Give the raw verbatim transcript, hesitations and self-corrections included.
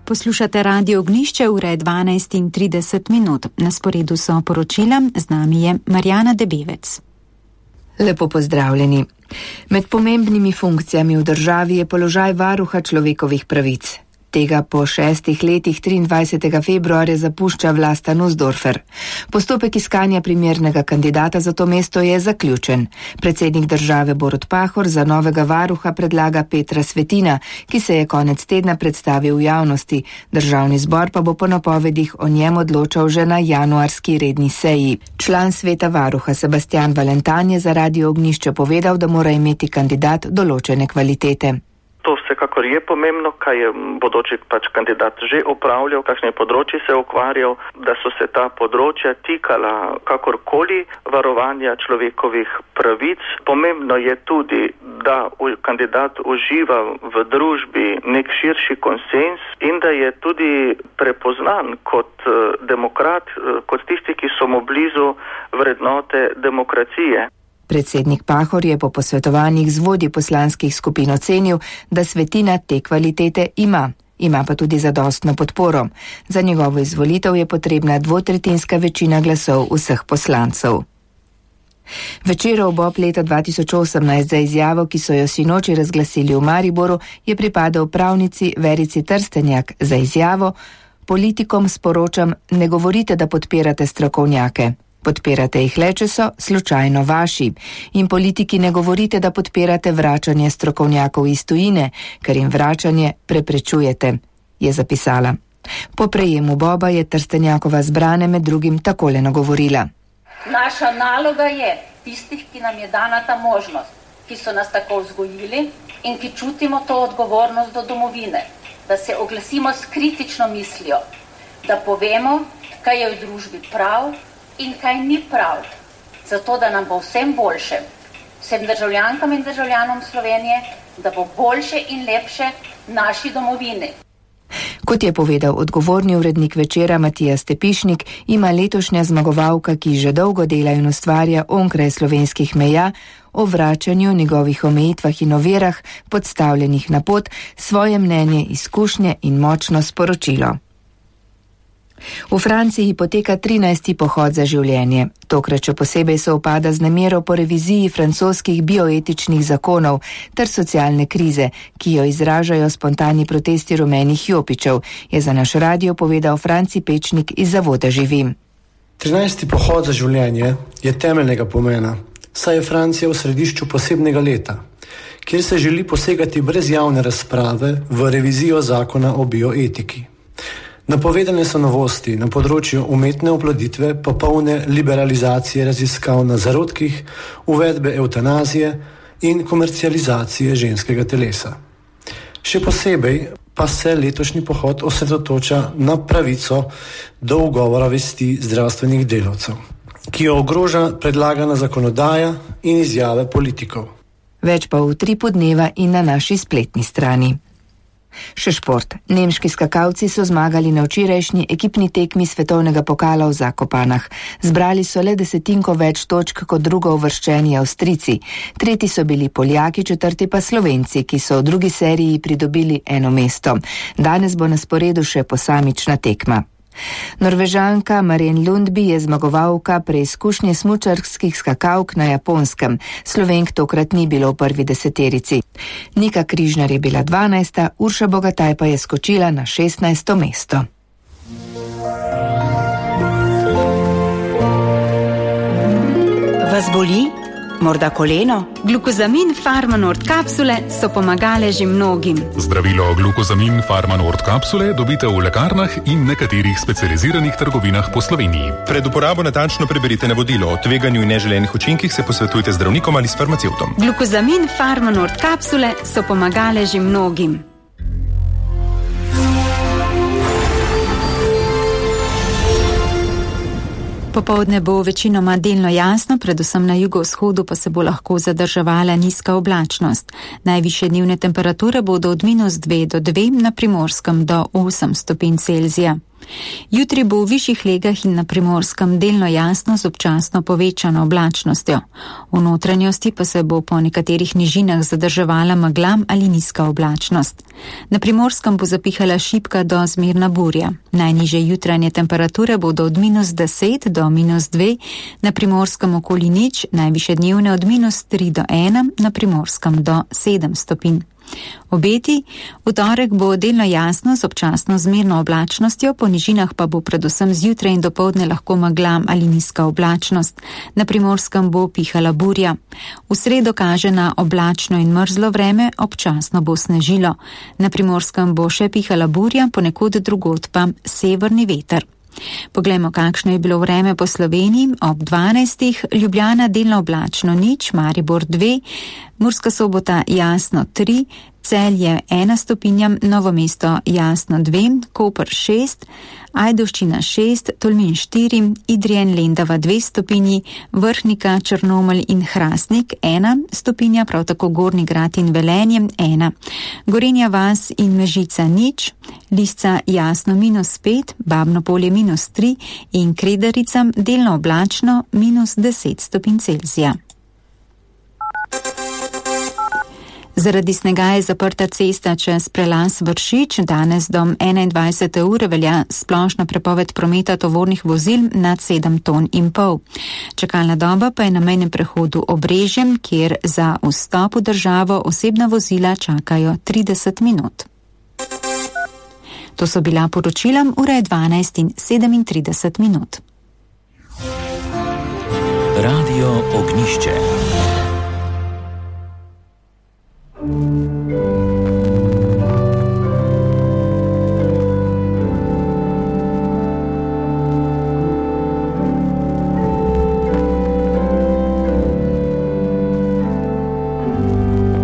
Poslušate Radio Ognjišče, ura je dvanajst in trideset minut. Na sporedu so poročila, z nami je Marjana Debevec. Lepo pozdravljeni. Med pomembnimi funkcijami v državi je položaj varuha človekovih pravic. Tega po šestih letih triindvajsetega februarja zapušča Vlasta Nussdorfer. Postopek iskanja primernega kandidata za to mesto je zaključen. Predsednik države Borut Pahor za novega varuha predlaga Petra Svetina, ki se je konec tedna predstavil v javnosti. Državni zbor pa bo po napovedih o njem odločal že na januarski redni seji. Član sveta varuha Sebastian Valentan je za Radio Ognjišče povedal, da mora imeti kandidat določene kvalitete. To vsekakor je pomembno, kaj je bodoči pač kandidat že opravljal, kakšne področje se je ukvarjal, da so se ta področja tikala kakorkoli varovanja človekovih pravic. Pomembno je tudi, da kandidat uživa v družbi nek širši konsens in da je tudi prepoznan kot demokrat, kot tisti, ki so mu blizu vrednote demokracije. Predsednik Pahor je po posvetovanjih z vodji poslanskih skupin ocenil, da Svetina te kvalitete ima. Ima pa tudi zadostno podporo. Za njegovo izvolitev je potrebna dvotretjinska večina glasov vseh poslancev. Večerov ob leta dva tisoč osemnajst za izjavo, ki so jo sinoči razglasili v Mariboru, je pripadal pravnici Verici Trstenjak za izjavo: politikom sporočam, ne govorite, da podpirate strokovnjake. Podpirate jih le, če so slučajno vaši. In politiki ne govorite, da podpirate vračanje strokovnjakov iz tujine, ker jim vračanje preprečujete, je zapisala. Po prejemu Boba je Trstenjakova zbrane med drugim takole nagovorila. Naša naloga je tistih, ki nam je dana ta možnost, ki so nas tako vzgojili in ki čutimo to odgovornost do domovine, da se oglasimo s kritično mislijo, da povemo, kaj je v družbi prav in kaj ni prav, zato da nam bo vsem boljše, vsem državljankam in državljanom Slovenije, da bo boljše in lepše naši domovini. Kot je povedal odgovorni urednik Večera Matija Stepišnik, ima letošnja zmagovalka, ki že dolgo dela in ustvarja onkraj slovenskih meja, o vračanju, njegovih omejitvah in ovirah, podstavljenih na pot, svoje mnenje, izkušnje in močno sporočilo. V Franciji poteka trinajsti pohod za življenje. Tokrat še posebej se upada z namero po reviziji francoskih bioetičnih zakonov ter socialne krize, ki jo izražajo spontani protesti rumenih jopičev, je za naš radio povedal Franci Pečnik iz Zavoda Živim. trinajsti pohod za življenje je temeljnega pomena, saj je Francija v središču posebnega leta, kjer se želi posegati brez javne razprave v revizijo zakona o bioetiki. Napovedane so novosti na področju umetne oploditve, popolne liberalizacije raziskav na zarodkih, uvedbe evtanazije in komercializacije ženskega telesa. Še posebej pa se letošnji pohod osredotoča na pravico do ugovora vesti zdravstvenih delavcev, ki jo ogroža predlagana zakonodaja in izjave politikov. Več pa v utripu dneva in na naši spletni strani. Še šport. Nemški skakalci so zmagali na včerajšnji ekipni tekmi svetovnega pokala v Zakopanah. Zbrali so le desetinko več točk kot drugo uvrščeni Avstrijci. Tretji so bili Poljaki, četrti pa Slovenci, ki so v drugi seriji pridobili eno mesto. Danes bo na sporedu še posamična tekma. Norvežanka Maren Lundby je zmagovalka preizkušnje smučarskih skakalk na Japonskem. Slovenk tokrat ni bilo v prvi deseterici. Nika Križnar je bila dvanajsta, Urša Bogataj pa je skočila na šestnajsto mesto. Vas boli? Morda koleno? Glukozamin Farmanord kapsule so pomagale že mnogim. Zdravilo glukozamin Farmanord kapsule dobite v lekarnah in nekaterih specializiranih trgovinah po Sloveniji. Pred uporabo natančno preberite navodilo. O tveganju in neželenih učinkih se posvetujte z zdravnikom ali s farmacevtom. Glukozamin Farmanord kapsule so pomagale že mnogim. Popoldne bo večinoma delno jasno, predvsem na jugovzhodu pa se bo lahko zadrževala nizka oblačnost. Najvišje dnevne temperature bodo od minus dve do dve, na Primorskem do osem stopinj Celzija. Jutri bo v višjih legah in na Primorskem delno jasno z občasno povečano oblačnostjo. V notranjosti pa se bo po nekaterih nižinah zadrževala megla ali nizka oblačnost. Na Primorskem bo zapihala šibka do zmerna burja. Najnižje jutranje temperature bodo od minus deset do minus dve, na Primorskem okoli nič, najvišje dnevne od minus tri do ena, na Primorskem do sedem stopinj. Obeti, v torek bo delno jasno z občasno zmerno oblačnostjo, po nižinah pa bo predvsem zjutraj in dopoldne lahko megla ali nizka oblačnost. Na Primorskem bo pihala burja. V sredo kaže na oblačno in mrzlo vreme, občasno bo snežilo. Na Primorskem bo še pihala burja, ponekod drugod pa severni veter. Poglejmo, kakšno je bilo vreme po Sloveniji. Ob dvanajstih Ljubljana delno oblačno nič, Maribor dve, Murska Sobota jasno tri, Celje ena stopinja, Novo mesto jasno dve, Koper šest, Ajdovščina šest, Tolmin štiri, Idrien Lendava dve stopinji, Vrhnika, Črnomelj in Hrastnik ena stopinja, prav tako Gornji Grad in Velenje ena. Gorenja vas in Mežica nič, Lisca jasno minus pet, Babno Polje minus tri in Kredarica delno oblačno minus deset stopinj Celzija. Zaradi snega je zaprta cesta čez prelaz Vršič. Danes do enaindvajsete ure velja splošna prepoved prometa tovornih vozil nad sedem ton in pol. Čakalna doba pa je na mejnem prehodu Obrežjem, kjer za vstop v državo osebna vozila čakajo trideset minut. To so bila poročila, ura je dvanajst in sedemintrideset minut. Radio Ognjišče.